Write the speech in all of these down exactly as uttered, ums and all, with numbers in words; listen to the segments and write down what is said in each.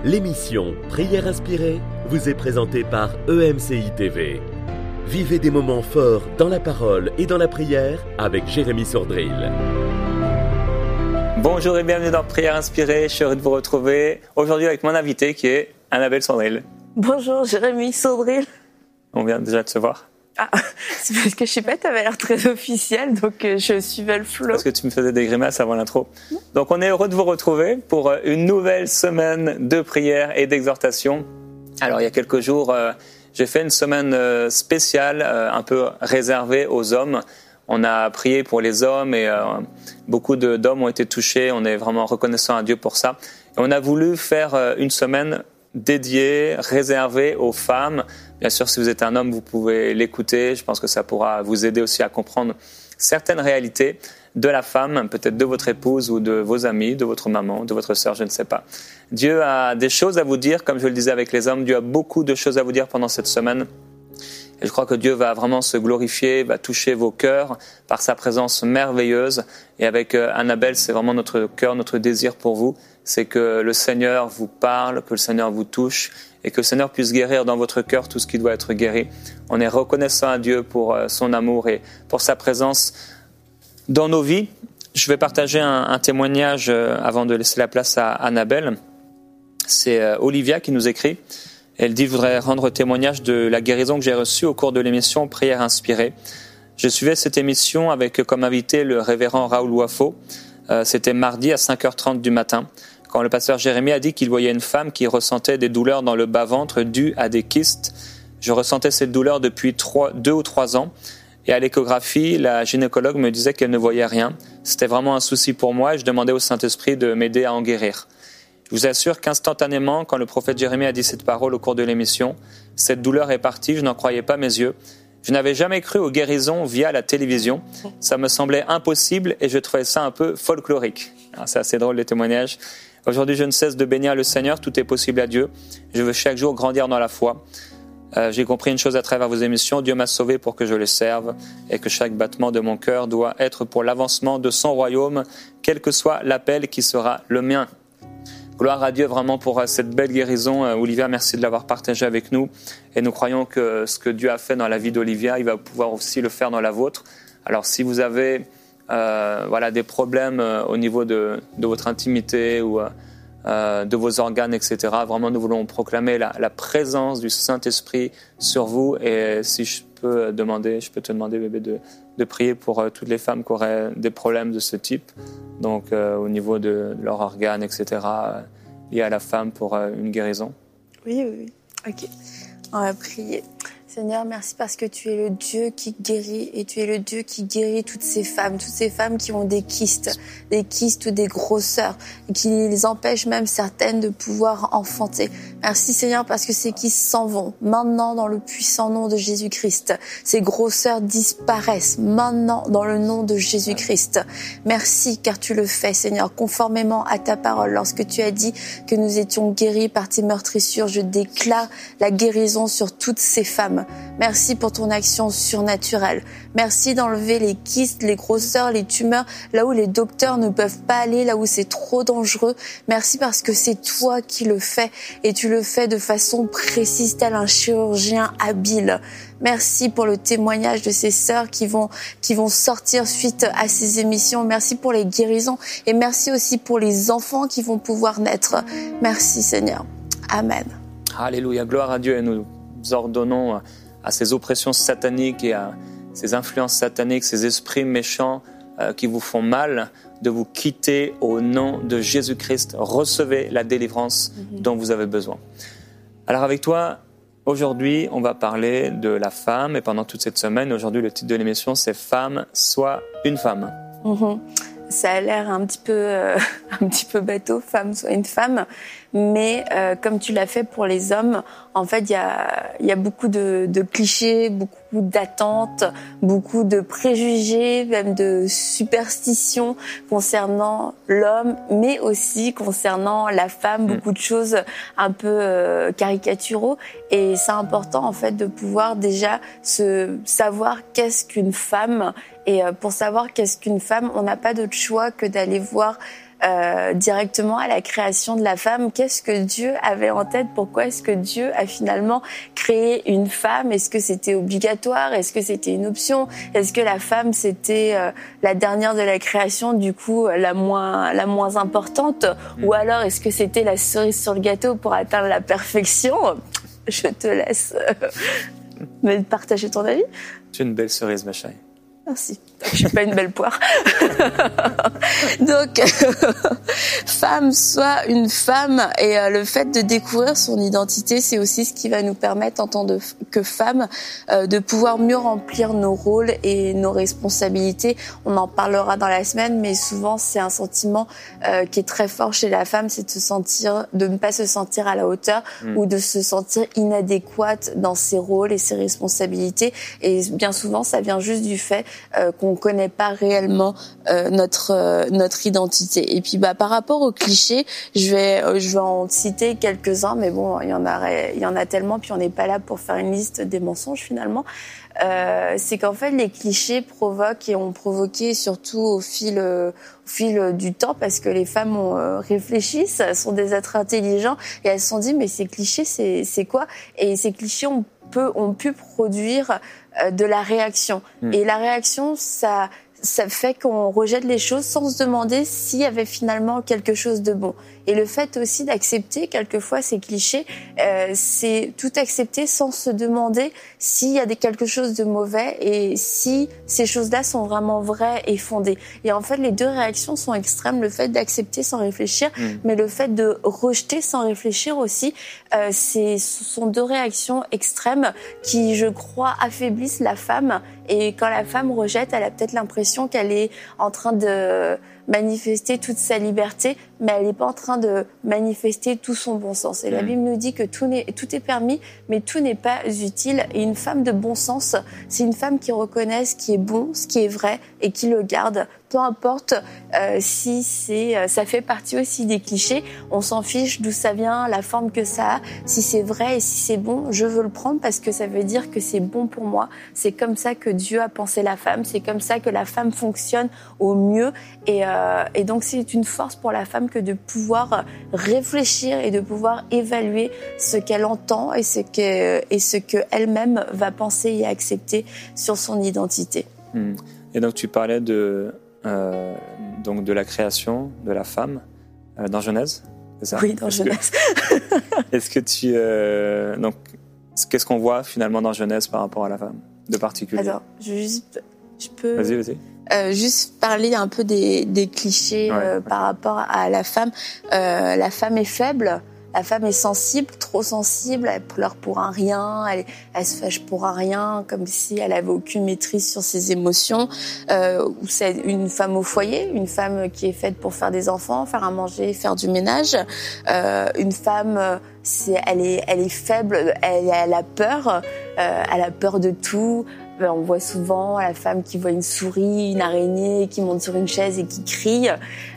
L'émission Prière inspirée vous est présentée par E M C I T V. Vivez des moments forts dans la parole et dans la prière avec Jérémy Sordrill. Bonjour et bienvenue dans Prière inspirée. Je suis heureux de vous retrouver aujourd'hui avec mon invité qui est Annabelle Sordrill. Bonjour Jérémy Sordrill. On vient déjà de se voir. Ah, c'est parce que je sais pas, tu avais l'air très officiel, donc je suivais le flow. Parce que tu me faisais des grimaces avant l'intro. Donc on est heureux de vous retrouver pour une nouvelle semaine de prière et d'exhortation. Alors il y a quelques jours, euh, j'ai fait une semaine euh, spéciale, euh, un peu réservée aux hommes. On a prié pour les hommes et euh, beaucoup de, d'hommes ont été touchés. On est vraiment reconnaissant à Dieu pour ça. Et on a voulu faire euh, une semaine dédiée, réservée aux femmes. Bien sûr, si vous êtes un homme, vous pouvez l'écouter. Je pense que ça pourra vous aider aussi à comprendre certaines réalités de la femme, peut-être de votre épouse ou de vos amis, de votre maman, de votre sœur, je ne sais pas. Dieu a des choses à vous dire, comme je le disais avec les hommes. Dieu a beaucoup de choses à vous dire pendant cette semaine. Et je crois que Dieu va vraiment se glorifier, va toucher vos cœurs par sa présence merveilleuse. Et avec Annabelle, c'est vraiment notre cœur, notre désir pour vous. C'est que le Seigneur vous parle, que le Seigneur vous touche et que le Seigneur puisse guérir dans votre cœur tout ce qui doit être guéri. On est reconnaissant à Dieu pour son amour et pour sa présence dans nos vies. Je vais partager un, un témoignage avant de laisser la place à Annabelle. C'est Olivia qui nous écrit. Elle dit « Je voudrais rendre témoignage de la guérison que j'ai reçue au cours de l'émission Prière inspirée. Je suivais cette émission avec comme invité le révérend Raoul Wafo. Euh, c'était mardi à cinq heures trente du matin, quand le pasteur Jérémy a dit qu'il voyait une femme qui ressentait des douleurs dans le bas-ventre dues à des kystes. Je ressentais cette douleur depuis trois, deux ou trois ans. Et à l'échographie, la gynécologue me disait qu'elle ne voyait rien. C'était vraiment un souci pour moi et je demandais au Saint-Esprit de m'aider à en guérir. Je vous assure qu'instantanément, quand le prophète Jérémie a dit cette parole au cours de l'émission, cette douleur est partie, je n'en croyais pas mes yeux. Je n'avais jamais cru aux guérisons via la télévision. Ça me semblait impossible et je trouvais ça un peu folklorique. Alors, c'est assez drôle les témoignages. Aujourd'hui, je ne cesse de bénir le Seigneur, tout est possible à Dieu. Je veux chaque jour grandir dans la foi. Euh, j'ai compris une chose à travers vos émissions, Dieu m'a sauvé pour que je le serve et que chaque battement de mon cœur doit être pour l'avancement de son royaume, quel que soit l'appel qui sera le mien. Gloire à Dieu vraiment pour cette belle guérison. Olivia, merci de l'avoir partagé avec nous. Et nous croyons que ce que Dieu a fait dans la vie d'Olivia, il va pouvoir aussi le faire dans la vôtre. Alors si vous avez euh, voilà, des problèmes au niveau de, de votre intimité ou euh, de vos organes, et cetera, vraiment nous voulons proclamer la, la présence du Saint-Esprit sur vous. Et si je peux demander, je peux te demander, bébé, de, de prier pour euh, toutes les femmes qui auraient des problèmes de ce type. Donc euh, au niveau de, de leurs organes, et cetera, euh, liés à la femme pour euh, une guérison. Oui, oui, oui. Ok, on va prier. Seigneur, merci parce que tu es le Dieu qui guérit et tu es le Dieu qui guérit toutes ces femmes, toutes ces femmes qui ont des kystes, des kystes ou des grosseurs et qui les empêchent même certaines de pouvoir enfanter. Merci Seigneur parce que ces kystes s'en vont maintenant dans le puissant nom de Jésus-Christ. Ces grosseurs disparaissent maintenant dans le nom de Jésus-Christ. Merci car tu le fais Seigneur, conformément à ta parole. Lorsque tu as dit que nous étions guéris par tes meurtrissures, je déclare la guérison sur toutes ces femmes. Merci pour ton action surnaturelle. Merci d'enlever les kystes, les grosseurs, les tumeurs, là où les docteurs ne peuvent pas aller, là où c'est trop dangereux. Merci parce que c'est toi qui le fais et tu le fais de façon précise, tel un chirurgien habile. Merci pour le témoignage de ces sœurs qui vont, qui vont sortir suite à ces émissions. Merci pour les guérisons et merci aussi pour les enfants qui vont pouvoir naître. Merci Seigneur. Amen. Alléluia, gloire à Dieu et nous ordonnons à ces oppressions sataniques et à ces influences sataniques, ces esprits méchants euh, qui vous font mal, de vous quitter au nom de Jésus-Christ. Recevez la délivrance mm-hmm. dont vous avez besoin. Alors avec toi, aujourd'hui, on va parler de la femme et pendant toute cette semaine, aujourd'hui, le titre de l'émission, c'est « Femme, soit une femme mm-hmm. ». Ça a l'air un petit peu, euh, un petit peu bateau, femme soit une femme, mais euh, comme tu l'as fait pour les hommes, en fait, il y a, il y a beaucoup de, de clichés, beaucoup d'attentes, beaucoup de préjugés, même de superstitions concernant l'homme, mais aussi concernant la femme, beaucoup de choses un peu euh, caricaturaux. Et c'est important, en fait, de pouvoir déjà se savoir qu'est-ce qu'une femme. Et pour savoir qu'est-ce qu'une femme, on n'a pas d'autre choix que d'aller voir euh, directement à la création de la femme. Qu'est-ce que Dieu avait en tête? Pourquoi est-ce que Dieu a finalement créé une femme? Est-ce que c'était obligatoire? Est-ce que c'était une option? Est-ce que la femme c'était euh, la dernière de la création, du coup la moins la moins importante? Mmh. Ou alors est-ce que c'était la cerise sur le gâteau pour atteindre la perfection? Je te laisse euh, me partager ton avis. Tu es une belle cerise, ma chérie. Merci. Je suis pas une belle poire. Donc, femme, soit une femme, et euh, le fait de découvrir son identité, c'est aussi ce qui va nous permettre, en tant de, que femme, euh, de pouvoir mieux remplir nos rôles et nos responsabilités. On en parlera dans la semaine, mais souvent c'est un sentiment euh, qui est très fort chez la femme, c'est de se sentir, de ne pas se sentir à la hauteur mmh. ou de se sentir inadéquate dans ses rôles et ses responsabilités. Et bien souvent, ça vient juste du fait euh, qu'on connaît pas réellement euh, notre euh, notre identité. Et puis bah par rapport aux clichés, je vais euh, je vais en citer quelques-uns, mais bon, il y en a il y en a tellement, puis on n'est pas là pour faire une liste des mensonges finalement. Euh, c'est qu'en fait les clichés provoquent et ont provoqué surtout au fil euh, au fil du temps, parce que les femmes ont euh, réfléchissent, sont des êtres intelligents, et elles se sont dit mais ces clichés c'est c'est quoi? Et ces clichés ont peu ont pu produire euh, de la réaction. Mmh. Et la réaction, ça ça fait qu'on rejette les choses sans se demander s'il y avait finalement quelque chose de bon. Et le fait aussi d'accepter quelquefois ces clichés, euh, c'est tout accepter sans se demander s'il y a des, quelque chose de mauvais et si ces choses-là sont vraiment vraies et fondées. Et en fait, les deux réactions sont extrêmes. Le fait d'accepter sans réfléchir, mmh. mais le fait de rejeter sans réfléchir aussi, euh, c'est, ce sont deux réactions extrêmes qui, je crois, affaiblissent la femme. Et quand la femme rejette, elle a peut-être l'impression qu'elle est en train de manifester toute sa liberté, mais elle n'est pas en train de manifester tout son bon sens. Et la Bible nous dit que tout, n'est, tout est permis, mais tout n'est pas utile. Et une femme de bon sens, c'est une femme qui reconnaît ce qui est bon, ce qui est vrai, et qui le garde. Peu importe euh, si c'est, euh, ça fait partie aussi des clichés. On s'en fiche d'où ça vient, la forme que ça a. Si c'est vrai et si c'est bon, je veux le prendre parce que ça veut dire que c'est bon pour moi. C'est comme ça que Dieu a pensé la femme. C'est comme ça que la femme fonctionne au mieux. Et, euh, et donc c'est une force pour la femme que de pouvoir réfléchir et de pouvoir évaluer ce qu'elle entend et ce que et ce que elle-même va penser et accepter sur son identité. Et donc tu parlais de Euh, donc de la création de la femme euh, dans Genèse, c'est ça? Oui, dans est-ce Genèse. Que, est-ce que tu euh, donc qu'est-ce qu'on voit finalement dans Genèse par rapport à la femme de particulier? Alors, je juste, je peux. Vas-y, vas-y. Euh, juste parler un peu des, des clichés ouais, euh, ouais. par rapport à la femme. Euh, la femme est faible. La femme est sensible, trop sensible, elle pleure pour un rien, elle, elle se fâche pour un rien, comme si elle avait aucune maîtrise sur ses émotions. Euh, ou c'est une femme au foyer, une femme qui est faite pour faire des enfants, faire à manger, faire du ménage. Euh, une femme, c'est, elle est, elle est faible, elle, elle a peur, euh, elle a peur de tout. On voit souvent la femme qui voit une souris, une araignée, qui monte sur une chaise et qui crie.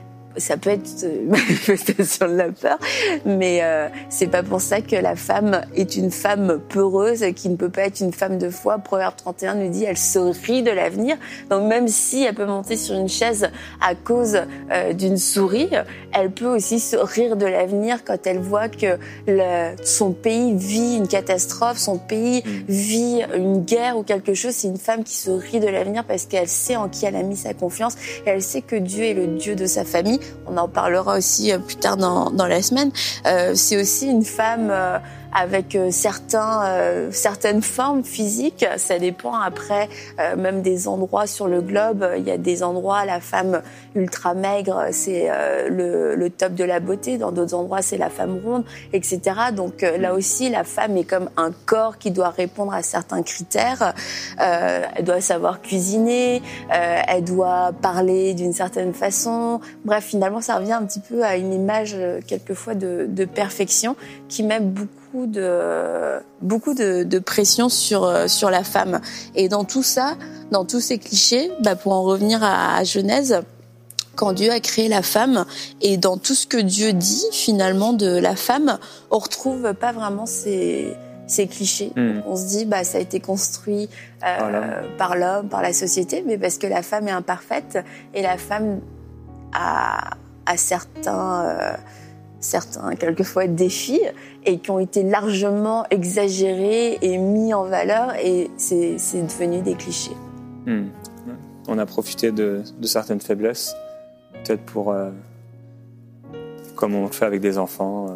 Ça peut être une manifestation de la peur, mais euh, c'est pas pour ça que la femme est une femme peureuse, qui ne peut pas être une femme de foi. Proverbe trente et un nous dit, elle se rit de l'avenir. Donc même si elle peut monter sur une chaise à cause euh, d'une souris, elle peut aussi se rire de l'avenir quand elle voit que le, son pays vit une catastrophe, son pays vit une guerre ou quelque chose. C'est une femme qui se rit de l'avenir parce qu'elle sait en qui elle a mis sa confiance et elle sait que Dieu est le Dieu de sa famille. On en parlera aussi plus tard dans, dans la semaine. Euh, c'est aussi une femme euh, avec euh, certains, euh, certaines formes physiques. Ça dépend après, euh, même des endroits sur le globe. Il y a des endroits, la femme ultra maigre, c'est euh, le, le top de la beauté. Dans d'autres endroits, c'est la femme ronde, et cetera. Donc euh, là aussi, la femme est comme un corps qui doit répondre à certains critères. Euh, elle doit savoir cuisiner, euh, elle doit parler d'une certaine façon. Bref, finalement, ça revient un petit peu à une image, euh, quelquefois, de, de perfection qui met beaucoup de beaucoup de, de pression sur euh, sur la femme. Et dans tout ça, dans tous ces clichés, bah pour en revenir à, à Genèse, quand Dieu a créé la femme et dans tout ce que Dieu dit finalement de la femme, on retrouve pas vraiment ces ces clichés. Mmh. On se dit bah ça a été construit euh, par l'homme. par l'homme, par la société, mais parce que la femme est imparfaite et la femme a à certains, euh, certains quelquefois défis et qui ont été largement exagérés et mis en valeur et c'est, c'est devenu des clichés. Mmh. On a profité de, de certaines faiblesses, peut-être pour, euh, comme on le fait avec des enfants, euh,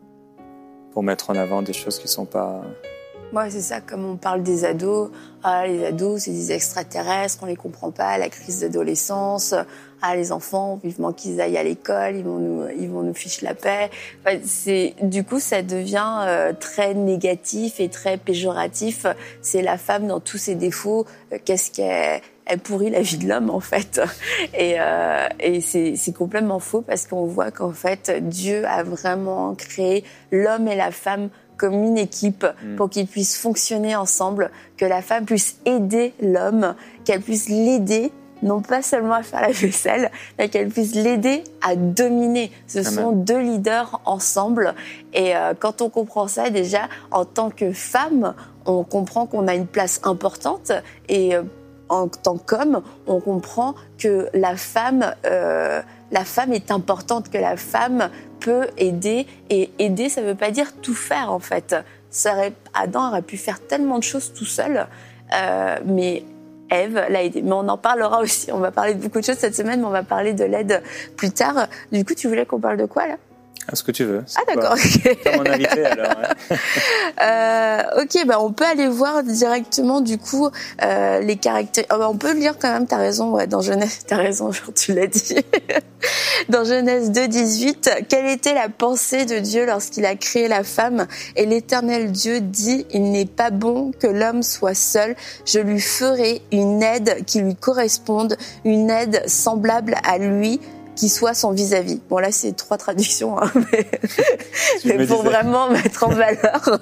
pour mettre en avant des choses qui ne sont pas... Ouais, c'est ça, comme on parle des ados, ah, les ados, c'est des extraterrestres, on les comprend pas, la crise d'adolescence, ah, les enfants, vivement qu'ils aillent à l'école, ils vont nous, ils vont nous ficher la paix. Enfin, c'est, du coup, ça devient euh, très négatif et très péjoratif. C'est la femme dans tous ses défauts, qu'est-ce qu'elle... elle pourrit la vie de l'homme en fait et, euh, et c'est, c'est complètement faux parce qu'on voit qu'en fait Dieu a vraiment créé l'homme et la femme comme une équipe mmh. pour qu'ils puissent fonctionner ensemble, que la femme puisse aider l'homme, qu'elle puisse l'aider non pas seulement à faire la vaisselle, mais qu'elle puisse l'aider à dominer. Ce Amen. Sont deux leaders ensemble et euh, quand on comprend ça déjà en tant que femme, on comprend qu'on a une place importante et euh, en tant qu'homme, on comprend que la femme, euh, la femme est importante, que la femme peut aider. Et aider, ça ne veut pas dire tout faire, en fait. Ça aurait, Adam aurait pu faire tellement de choses tout seul, euh, mais Ève l'a aidé. Mais on en parlera aussi. On va parler de beaucoup de choses cette semaine, mais on va parler de l'aide plus tard. Du coup, tu voulais qu'on parle de quoi, là ? Ce que tu veux. Ah d'accord. Okay. Comme mon invité alors. Ouais. euh, ok, bah on peut aller voir directement du coup euh, les caractères. Oh, bah, on peut lire quand même. T'as raison. Ouais, dans Genèse, t'as raison. Genre tu l'as dit. Dans Genèse deux dix-huit, quelle était la pensée de Dieu lorsqu'il a créé la femme ? Et l'Éternel Dieu dit : il n'est pas bon que l'homme soit seul. Je lui ferai une aide qui lui corresponde, une aide semblable à lui, qui soit son vis-à-vis. Bon là c'est trois traductions, hein, mais, mais pour disais. Vraiment mettre en valeur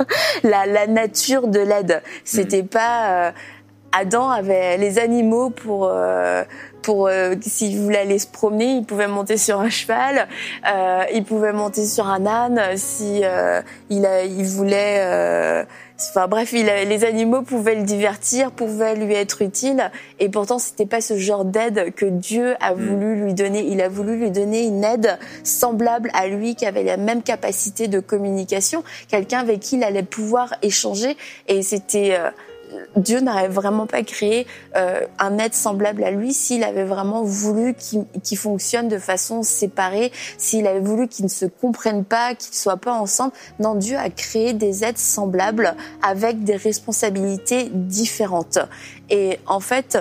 la, la nature de l'aide. C'était mmh. pas euh, Adam avait les animaux pour euh, pour euh, s'il voulait aller se promener, il pouvait monter sur un cheval, euh, il pouvait monter sur un âne si euh, il a, il voulait. Euh, Enfin bref, il a, les animaux pouvaient le divertir, pouvaient lui être utiles, et pourtant c'était pas ce genre d'aide que Dieu a voulu lui donner. Il a voulu lui donner une aide semblable à lui, qui avait la même capacité de communication, quelqu'un avec qui il allait pouvoir échanger, et c'était euh, Dieu n'aurait vraiment pas créé euh, un être semblable à lui s'il avait vraiment voulu qu'il, qu'il fonctionne de façon séparée, s'il avait voulu qu'ils ne se comprennent pas, qu'ils ne soient pas ensemble. Non, Dieu a créé des êtres semblables avec des responsabilités différentes. Et en fait...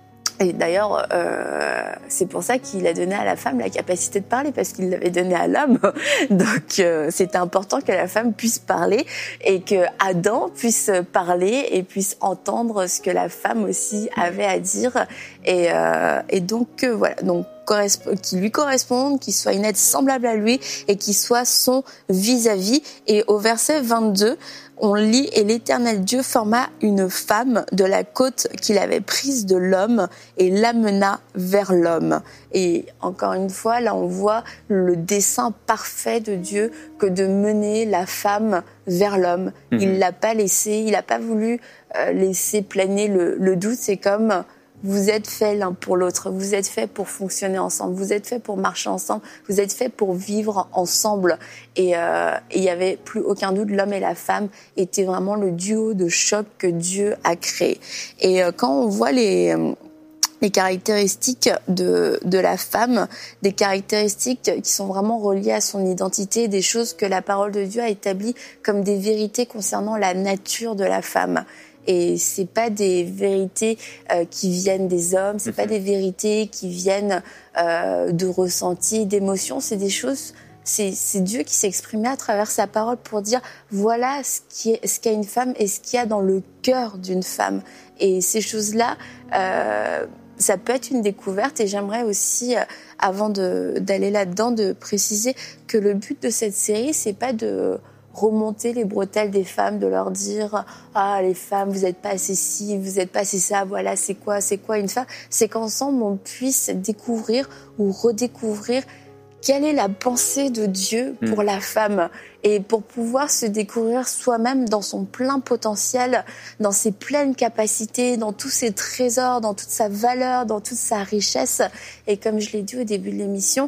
Et d'ailleurs, euh, c'est pour ça qu'il a donné à la femme la capacité de parler, parce qu'il l'avait donné à l'homme. Donc, euh, c'était important que la femme puisse parler et que Adam puisse parler et puisse entendre ce que la femme aussi avait à dire. Et, euh, et donc, euh, voilà. Donc, qui lui corresponde, qui soit une aide semblable à lui et qui soit son vis-à-vis. Et au verset vingt-deux, on lit « Et l'Éternel Dieu forma une femme de la côte qu'il avait prise de l'homme et l'amena vers l'homme. » Et encore une fois, là on voit le dessein parfait de Dieu que de mener la femme vers l'homme. Mmh. Il l'a pas laissé, il n'a pas voulu euh, laisser planer le, le doute. C'est comme... Vous êtes faits l'un pour l'autre, vous êtes faits pour fonctionner ensemble, vous êtes faits pour marcher ensemble, vous êtes faits pour vivre ensemble. Et euh, il y avait plus aucun doute, l'homme et la femme étaient vraiment le duo de choc que Dieu a créé. Et euh, quand on voit les... les caractéristiques de, de la femme, des caractéristiques qui sont vraiment reliées à son identité, des choses que la parole de Dieu a établies comme des vérités concernant la nature de la femme. Et c'est pas des vérités euh, qui viennent des hommes, c'est mmh. pas des vérités qui viennent euh, de ressentis, d'émotions, c'est des choses... C'est, c'est Dieu qui s'est exprimé à travers sa parole pour dire voilà ce qui est, ce qu'il y a une femme et ce qu'il y a dans le cœur d'une femme. Et ces choses-là, euh, ça peut être une découverte. Et j'aimerais aussi, euh, avant de, d'aller là-dedans, de préciser que le but de cette série, c'est pas de remonter les bretelles des femmes, de leur dire ah les femmes vous êtes pas assez ci, vous êtes pas assez ça, voilà c'est quoi c'est quoi une femme. C'est qu'ensemble on puisse découvrir ou redécouvrir quelle est la pensée de Dieu pour mmh. la femme, et pour pouvoir se découvrir soi-même dans son plein potentiel, dans ses pleines capacités, dans tous ses trésors, dans toute sa valeur, dans toute sa richesse. Et comme je l'ai dit au début de l'émission,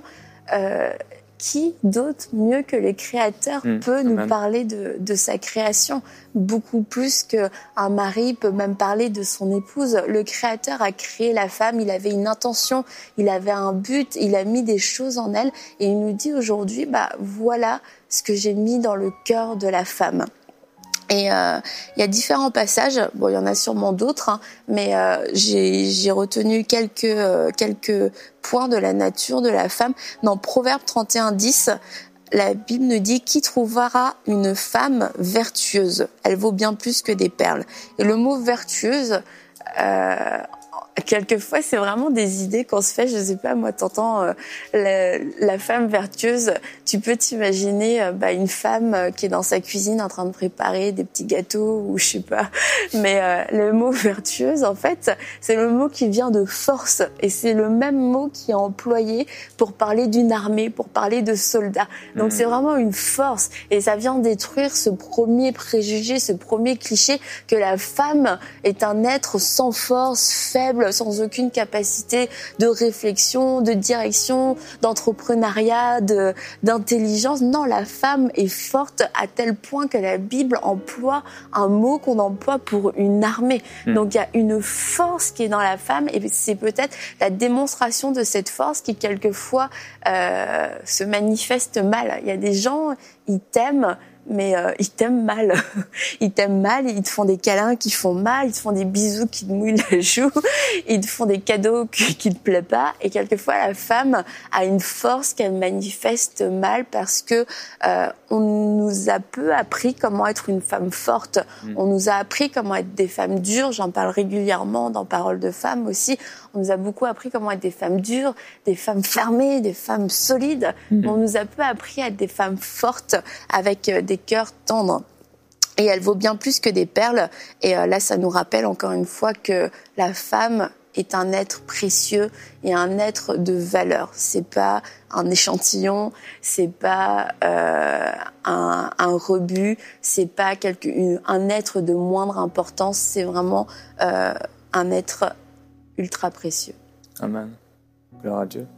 euh, qui d'autre mieux que le Créateur mmh, peut nous amen. parler de, de sa création, beaucoup plus qu'un mari peut même parler de son épouse. Le Créateur a créé la femme, il avait une intention, il avait un but, il a mis des choses en elle et il nous dit aujourd'hui, bah voilà ce que j'ai mis dans le cœur de la femme. Et euh, il y a différents passages, bon il y en a sûrement d'autres, hein, mais euh, j'ai, j'ai retenu quelques euh, quelques points de la nature de la femme. Dans Proverbe trente et un dix, la Bible nous dit « Qui trouvera une femme vertueuse ? Elle vaut bien plus que des perles. » Et le mot « vertueuse euh, », quelquefois, c'est vraiment des idées qu'on se fait. Je sais pas, moi, t'entends euh, la, la femme vertueuse. Tu peux t'imaginer euh, bah, une femme euh, qui est dans sa cuisine en train de préparer des petits gâteaux ou je sais pas. Mais euh, le mot vertueuse, en fait, c'est le mot qui vient de force et c'est le même mot qui est employé pour parler d'une armée, pour parler de soldats. Donc, mmh. c'est vraiment une force et ça vient détruire ce premier préjugé, ce premier cliché que la femme est un être sans force, faible, sans aucune capacité de réflexion, de direction, d'entrepreneuriat, de, d'intelligence. Non, la femme est forte à tel point que la Bible emploie un mot qu'on emploie pour une armée. Mmh. Donc il y a une force qui est dans la femme et c'est peut-être la démonstration de cette force qui quelquefois euh, se manifeste mal. Il y a des gens, ils t'aiment, mais euh, ils t'aiment mal. Ils t'aiment mal, ils te font des câlins qui font mal, ils te font des bisous qui te mouillent la joue, ils te font des cadeaux qui, qui te plaisent pas. Et quelquefois, la femme a une force qu'elle manifeste mal parce que euh, on nous a peu appris comment être une femme forte. Mmh. On nous a appris comment être des femmes dures. J'en parle régulièrement dans Paroles de femmes aussi. On nous a beaucoup appris comment être des femmes dures, des femmes fermées, des femmes solides. Mmh. On nous a peu appris à être des femmes fortes avec euh, des cœurs tendres. Et elle vaut bien plus que des perles. Et euh, là, ça nous rappelle encore une fois que la femme est un être précieux et un être de valeur. C'est pas un échantillon, c'est pas euh, un, un rebut, c'est pas quelque, une, un être de moindre importance. C'est vraiment euh, un être ultra précieux. Amen. Gloire à Dieu.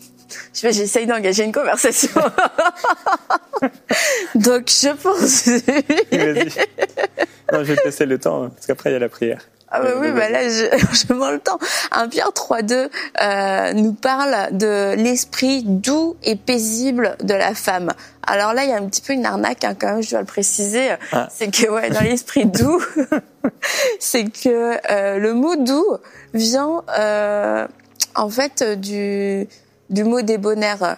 Je sais, j'essaye d'engager une conversation. Donc, je pense... Vas-y. Non, je vais te laisser le temps, hein, parce qu'après, il y a la prière. Ah bah oui, bah là, je, je mens le temps. un Pierre trois deux euh, nous parle de l'esprit doux et paisible de la femme. Alors là, il y a un petit peu une arnaque, hein, quand même, je dois le préciser. Ah. C'est que, ouais, dans l'esprit doux, c'est que euh, le mot doux vient, euh, en fait, du... du mot débonnaire.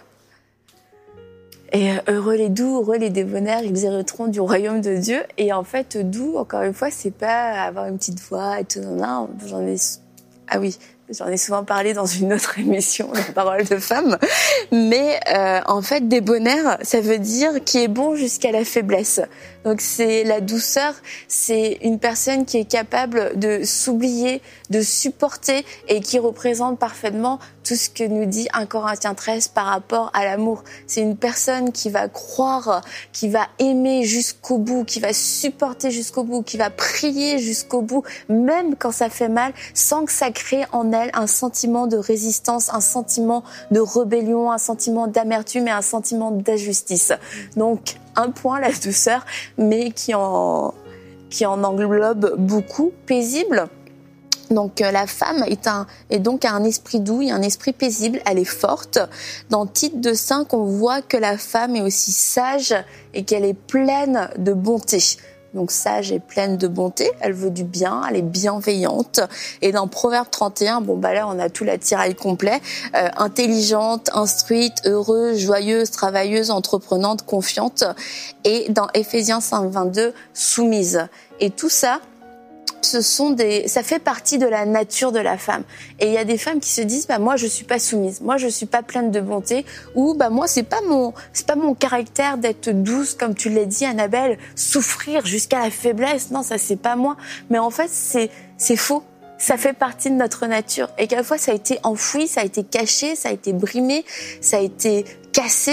Et heureux les doux, heureux les débonnaires, ils hériteront du royaume de Dieu. Et en fait, doux, encore une fois, c'est pas avoir une petite voix et tout. Non, j'en ai, ah oui, j'en ai souvent parlé dans une autre émission, la Parole de femme. Mais euh, en fait, débonnaire, ça veut dire qui est bon jusqu'à la faiblesse. Donc c'est la douceur, c'est une personne qui est capable de s'oublier, de supporter et qui représente parfaitement tout ce que nous dit un Corinthiens treize par rapport à l'amour. C'est une personne qui va croire, qui va aimer jusqu'au bout, qui va supporter jusqu'au bout, qui va prier jusqu'au bout, même quand ça fait mal, sans que ça crée en elle un sentiment de résistance, un sentiment de rébellion, un sentiment d'amertume et un sentiment d'injustice. Donc, un point, la douceur, mais qui en, qui en englobe beaucoup, paisible. Donc euh, la femme est, un, est donc un esprit doux et un esprit paisible, elle est forte. Dans Tite deux cinq, on voit que la femme est aussi sage et qu'elle est pleine de bonté. Donc sage et pleine de bonté, elle veut du bien, elle est bienveillante. Et dans Proverbe trente et un, bon bah là on a tout l'attirail complet, euh, intelligente, instruite, heureuse, joyeuse, travailleuse, entreprenante, confiante. Et dans Éphésiens cinq vingt-deux, soumise. Et tout ça, ce sont des, ça fait partie de la nature de la femme. Et il y a des femmes qui se disent, bah moi je suis pas soumise, moi je suis pas pleine de bonté, ou bah moi c'est pas mon, c'est pas mon caractère d'être douce comme tu l'as dit, Annabelle, souffrir jusqu'à la faiblesse. Non, ça c'est pas moi. Mais en fait c'est, c'est faux. Ça fait partie de notre nature. Et quelquefois ça a été enfoui, ça a été caché, ça a été brimé, ça a été cassé.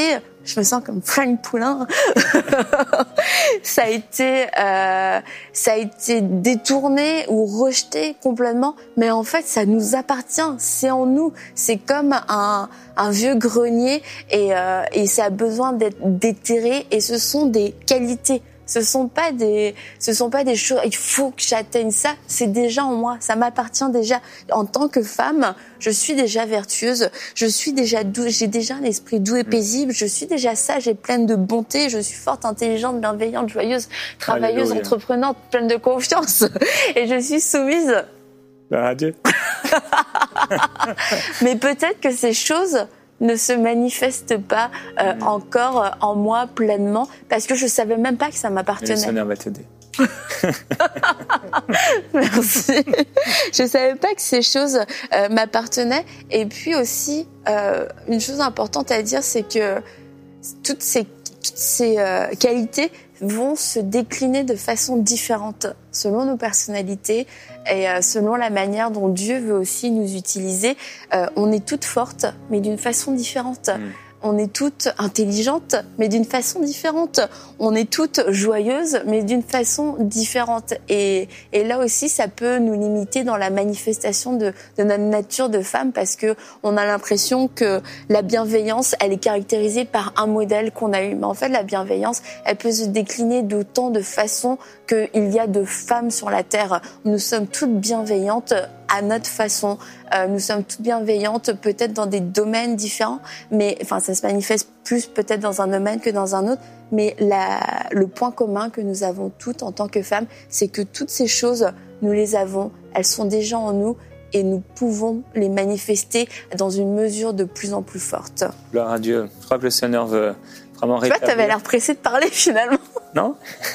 je me sens comme Frank Poulin. ça a été, euh, ça a été détourné ou rejeté complètement, mais en fait, ça nous appartient, c'est en nous. C'est comme un, un vieux grenier et, euh, et ça a besoin d'être déterré. Et ce sont des qualités. Ce sont pas des, ce sont pas des choses. Il faut que j'atteigne ça. C'est déjà en moi. Ça m'appartient déjà. En tant que femme, je suis déjà vertueuse. Je suis déjà douce. J'ai déjà un esprit doux et paisible. Je suis déjà sage et pleine de bonté. Je suis forte, intelligente, bienveillante, joyeuse, travailleuse, Alléluia. Entreprenante, pleine de confiance. Et je suis soumise. Bah, adieu. Mais peut-être que ces choses ne se manifeste pas euh, mmh. encore euh, en moi pleinement parce que je savais même pas que ça m'appartenait. Le Seigneur va t'aider. Merci. Je savais pas que ces choses euh, m'appartenaient. Et puis aussi, euh, une chose importante à dire, c'est que toutes ces, toutes ces euh, qualités vont se décliner de façon différente selon nos personnalités et euh, selon la manière dont Dieu veut aussi nous utiliser. Euh, on est toutes fortes, mais d'une façon différente. Mmh. On est toutes intelligentes, mais d'une façon différente. On est toutes joyeuses, mais d'une façon différente. Et, et là aussi, ça peut nous limiter dans la manifestation de, de notre nature de femme, parce que on a l'impression que la bienveillance, elle est caractérisée par un modèle qu'on a eu. Mais en fait, la bienveillance, elle peut se décliner d'autant de façons qu'il y a de femmes sur la terre. Nous sommes toutes bienveillantes à notre façon. Euh, nous sommes toutes bienveillantes, peut-être dans des domaines différents, mais enfin, ça se manifeste plus peut-être dans un domaine que dans un autre. Mais la, le point commun que nous avons toutes en tant que femmes, c'est que toutes ces choses, nous les avons, elles sont déjà en nous et nous pouvons les manifester dans une mesure de plus en plus forte. Gloire à Dieu. Je crois que le Seigneur veut vraiment rétablir. Tu vois, t'avais l'air pressé de parler finalement. Non.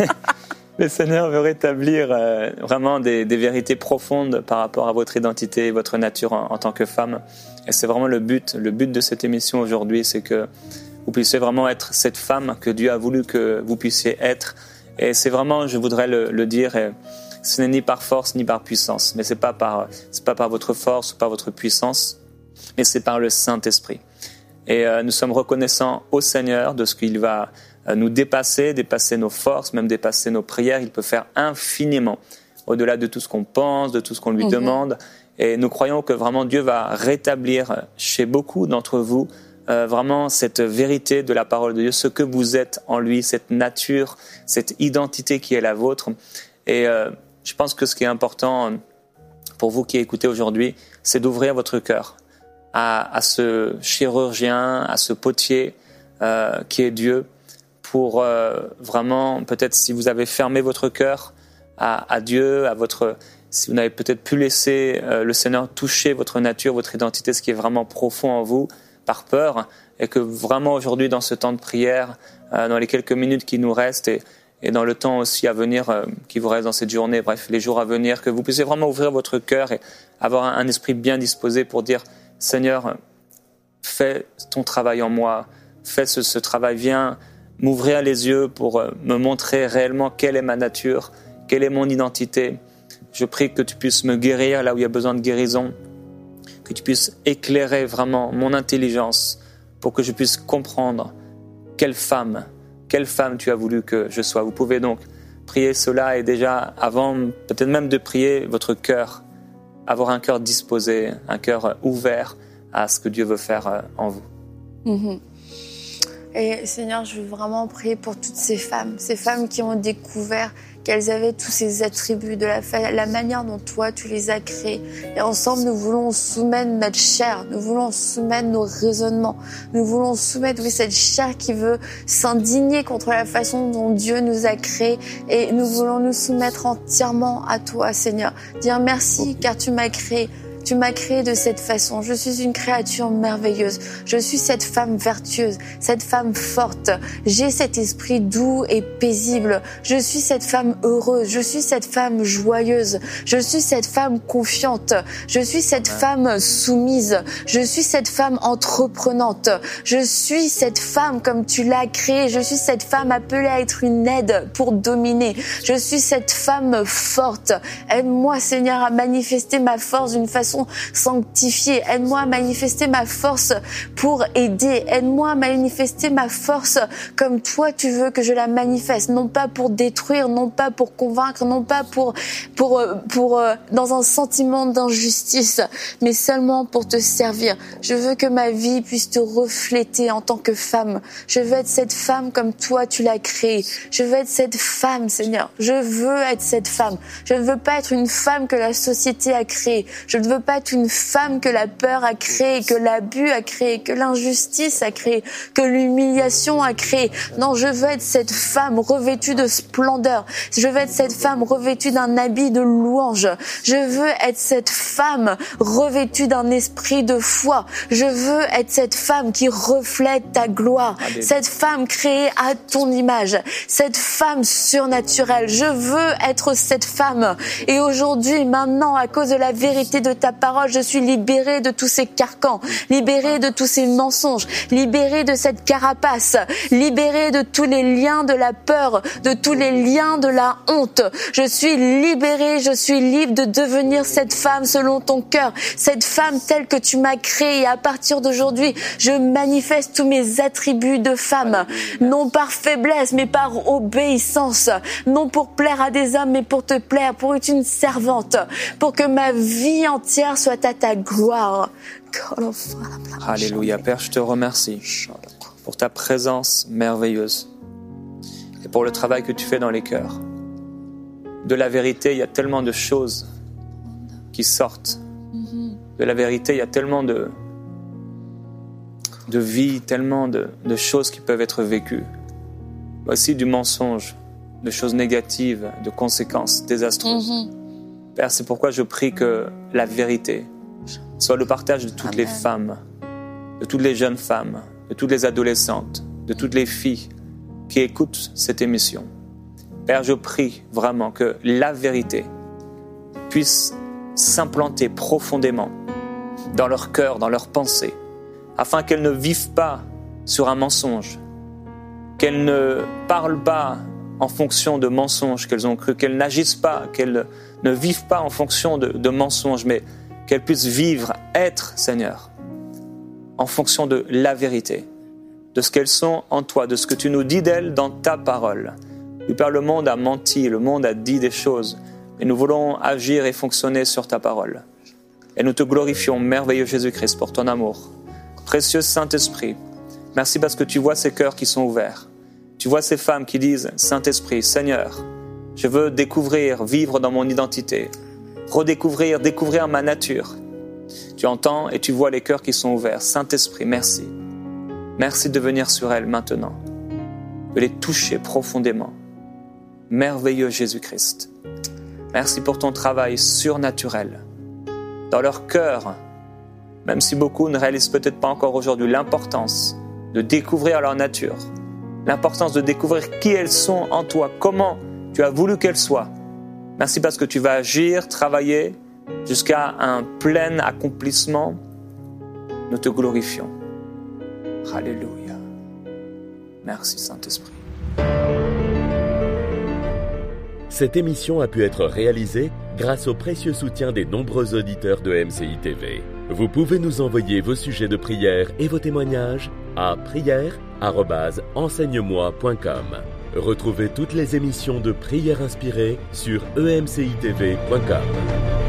Le Seigneur veut rétablir euh, vraiment des, des vérités profondes par rapport à votre identité et votre nature en, en tant que femme. Et c'est vraiment le but. Le but de cette émission aujourd'hui, c'est que vous puissiez vraiment être cette femme que Dieu a voulu que vous puissiez être. Et c'est vraiment, je voudrais le, le dire, et ce n'est ni par force ni par puissance, mais c'est pas par, c'est pas par votre force ou par votre puissance, mais c'est par le Saint-Esprit. Et euh, nous sommes reconnaissants au Seigneur de ce qu'il va nous dépasser, dépasser nos forces, même dépasser nos prières. Il peut faire infiniment au-delà de tout ce qu'on pense, de tout ce qu'on lui mmh. demande. Et nous croyons que vraiment Dieu va rétablir chez beaucoup d'entre vous euh, vraiment cette vérité de la parole de Dieu, ce que vous êtes en lui, cette nature, cette identité qui est la vôtre. Et euh, je pense que ce qui est important pour vous qui écoutez aujourd'hui, c'est d'ouvrir votre cœur à, à ce chirurgien, à ce potier euh, qui est Dieu, pour euh, vraiment, peut-être si vous avez fermé votre cœur à, à Dieu, à votre, si vous n'avez peut-être pu laisser euh, le Seigneur toucher votre nature, votre identité, ce qui est vraiment profond en vous, par peur, et que vraiment aujourd'hui dans ce temps de prière, euh, dans les quelques minutes qui nous restent, et, et dans le temps aussi à venir euh, qui vous reste dans cette journée, bref, les jours à venir, que vous puissiez vraiment ouvrir votre cœur et avoir un, un esprit bien disposé pour dire, Seigneur, fais ton travail en moi, fais ce, ce travail, viens m'ouvrir les yeux pour me montrer réellement quelle est ma nature, quelle est mon identité. Je prie que tu puisses me guérir là où il y a besoin de guérison, que tu puisses éclairer vraiment mon intelligence pour que je puisse comprendre quelle femme, quelle femme tu as voulu que je sois. Vous pouvez donc prier cela et déjà, avant peut-être même de prier, votre cœur, avoir un cœur disposé, un cœur ouvert à ce que Dieu veut faire en vous. Mm-hmm. Et Seigneur, je veux vraiment prier pour toutes ces femmes, ces femmes qui ont découvert qu'elles avaient tous ces attributs, de la, fa- la manière dont toi tu les as créés. Et ensemble, nous voulons soumettre notre chair, nous voulons soumettre nos raisonnements, nous voulons soumettre oui, cette chair qui veut s'indigner contre la façon dont Dieu nous a créés. Et nous voulons nous soumettre entièrement à toi, Seigneur. Dire merci car tu m'as créé. Tu m'as créé de cette façon. Je suis une créature merveilleuse. Je suis cette femme vertueuse, cette femme forte. J'ai cet esprit doux et paisible. Je suis cette femme heureuse. Je suis cette femme joyeuse. Je suis cette femme confiante. Je suis cette femme soumise. Je suis cette femme entreprenante. Je suis cette femme comme tu l'as créée. Je suis cette femme appelée à être une aide pour dominer. Je suis cette femme forte. Aide-moi, Seigneur, à manifester ma force d'une façon façon sanctifiée. Aide-moi à manifester ma force pour aider. Aide-moi à manifester ma force comme toi tu veux que je la manifeste. Non pas pour détruire, non pas pour convaincre, non pas pour, pour, pour, pour dans un sentiment d'injustice, mais seulement pour te servir. Je veux que ma vie puisse te refléter en tant que femme. Je veux être cette femme comme toi tu l'as créée. Je veux être cette femme, Seigneur. Je veux être cette femme. Je ne veux pas être une femme que la société a créée. Je ne veux pas être une femme que la peur a créée, que l'abus a créée, que l'injustice a créée, que l'humiliation a créée. Non, je veux être cette femme revêtue de splendeur. Je veux être cette femme revêtue d'un habit de louange. Je veux être cette femme revêtue d'un esprit de foi. Je veux être cette femme qui reflète ta gloire. Alléluia. Cette femme créée à ton image. Cette femme surnaturelle. Je veux être cette femme. Et aujourd'hui, maintenant, à cause de la vérité de ta parole, je suis libérée de tous ces carcans, libérée de tous ces mensonges, libérée de cette carapace, libérée de tous les liens de la peur, de tous les liens de la honte. Je suis libérée, je suis libre de devenir cette femme selon ton cœur, cette femme telle que tu m'as créée. Et à partir d'aujourd'hui, je manifeste tous mes attributs de femme, non par faiblesse, mais par obéissance, non pour plaire à des hommes, mais pour te plaire, pour être une servante, pour que ma vie entière soit à ta gloire. Alléluia. Père, je te remercie pour ta présence merveilleuse et pour le travail que tu fais dans les cœurs. De la vérité, il y a tellement de choses qui sortent. De la vérité, il y a tellement de, de vie, tellement de, de choses qui peuvent être vécues. Aussi du mensonge, de choses négatives, de conséquences désastreuses. Mm-hmm. Père, c'est pourquoi je prie que la vérité soit le partage de toutes Amen. Les femmes, de toutes les jeunes femmes, de toutes les adolescentes, de toutes les filles qui écoutent cette émission. Père, je prie vraiment que la vérité puisse s'implanter profondément dans leur cœur, dans leurs pensées, afin qu'elles ne vivent pas sur un mensonge, qu'elles ne parlent pas en fonction de mensonges qu'elles ont cru, qu'elles n'agissent pas, qu'elles ne vivent pas en fonction de, de mensonges, mais qu'elles puissent vivre, être, Seigneur, en fonction de la vérité, de ce qu'elles sont en toi, de ce que tu nous dis d'elles dans ta parole. Oui, Père, le monde a menti, le monde a dit des choses, et nous voulons agir et fonctionner sur ta parole. Et nous te glorifions, merveilleux Jésus-Christ, pour ton amour. Précieux Saint-Esprit, merci parce que tu vois ces cœurs qui sont ouverts. Tu vois ces femmes qui disent, Saint-Esprit, Seigneur, je veux découvrir, vivre dans mon identité, redécouvrir, découvrir ma nature. Tu entends et tu vois les cœurs qui sont ouverts. Saint-Esprit, merci. Merci de venir sur elles maintenant, de les toucher profondément. Merveilleux Jésus-Christ, merci pour ton travail surnaturel dans leur cœur, même si beaucoup ne réalisent peut-être pas encore aujourd'hui l'importance de découvrir leur nature, l'importance de découvrir qui elles sont en toi, comment tu as voulu qu'elles soient. Merci parce que tu vas agir, travailler jusqu'à un plein accomplissement. Nous te glorifions. Alléluia. Merci Saint-Esprit. Cette émission a pu être réalisée grâce au précieux soutien des nombreux auditeurs de E M C I T V. Vous pouvez nous envoyer vos sujets de prière et vos témoignages à prière arobase enseigne moi point com. Retrouvez toutes les émissions de Prière inspirée sur e m c i t v point com.